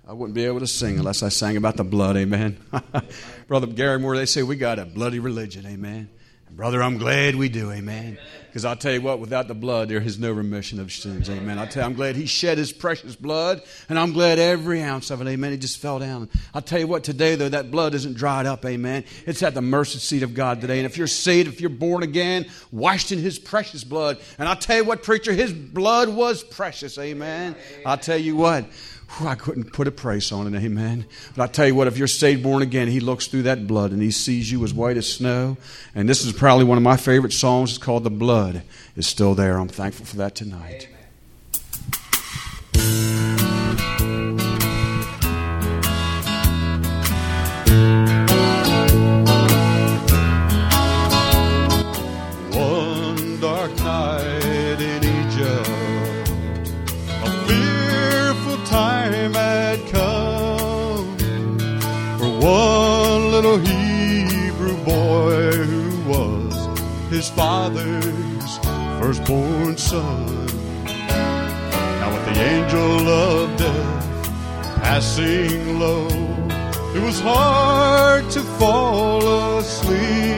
I wouldn't be able to sing unless I sang about the blood, amen. Brother Gary Moore, they say we got a bloody religion, amen. And brother, I'm glad we do, amen. Because I'll tell you what, without the blood, there is no remission of sins, amen. I'll tell you, I'm glad he shed his precious blood, and I'm glad every ounce of it, amen. It just fell down. I'll tell you what, today, though, that blood isn't dried up, amen. It's at the mercy seat of God today. And if you're saved, if you're born again, washed in his precious blood, and I'll tell you what, preacher, his blood was precious, amen. I'll tell you what. I couldn't put a price on it, amen. But I tell you what, if you're saved, born again, he looks through that blood and he sees you as white as snow. And this is probably one of my favorite songs. It's called The Blood Is Still There. I'm thankful for that tonight. One dark night in Egypt, time had come for one little Hebrew boy who was his father's firstborn son. Now with the angel of death passing low, it was hard to fall asleep.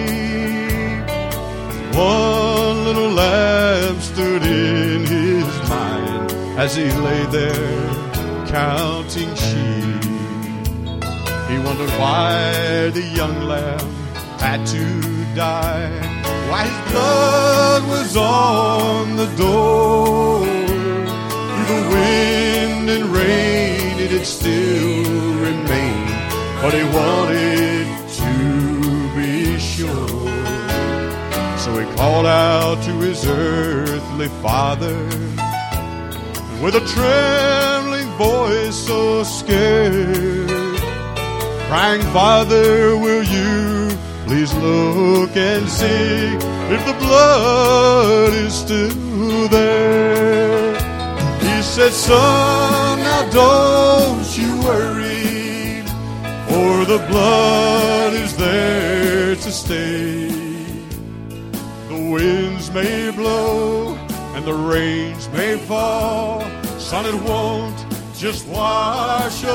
One little lamb stood in his mind as he lay there counting sheep. He wondered why the young lamb had to die, why his blood was on the door. Through the wind and rain it had still remained, but he wanted to be sure. So he called out to his earthly father with a trembling voice so scared, crying, Father, will you please look and see if the blood is still there? He said, Son, now don't you worry, for the blood is there to stay. The winds may blow and the rains may fall, son, it won't just wash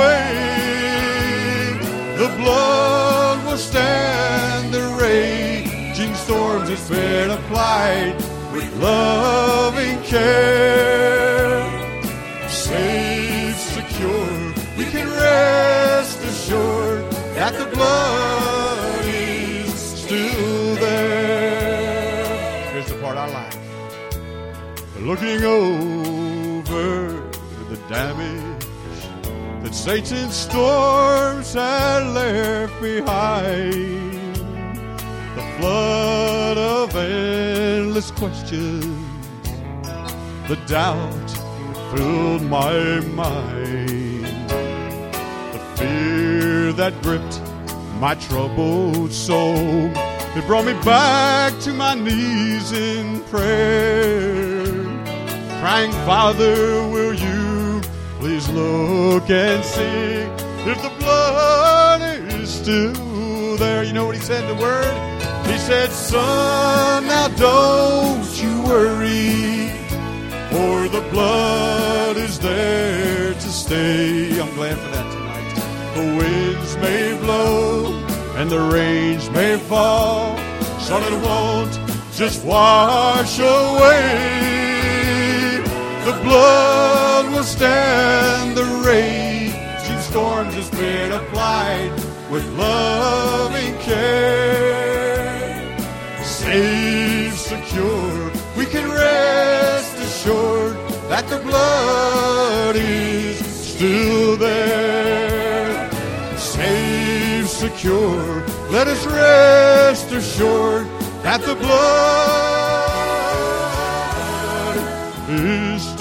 away. The blood will stand the raging storms. It's been applied with loving care. Safe, secure, we can rest assured that the blood is still there. Here's the part I like. Looking over the damage that Satan's storms had left behind, the flood of endless questions, the doubt filled my mind, the fear that gripped my troubled soul. It brought me back to my knees in prayer, crying, Father, will you please look and see if the blood is still there? You know what he said in the Word? He said, Son, now don't you worry, for the blood is there to stay. I'm glad for that tonight. The winds may blow and the rains may fall, son, it won't just wash away. The blood will stand the raging storms. Has been applied with loving care. Safe, secure, we can rest assured that the blood is still there. Safe, secure, let us rest assured that the blood is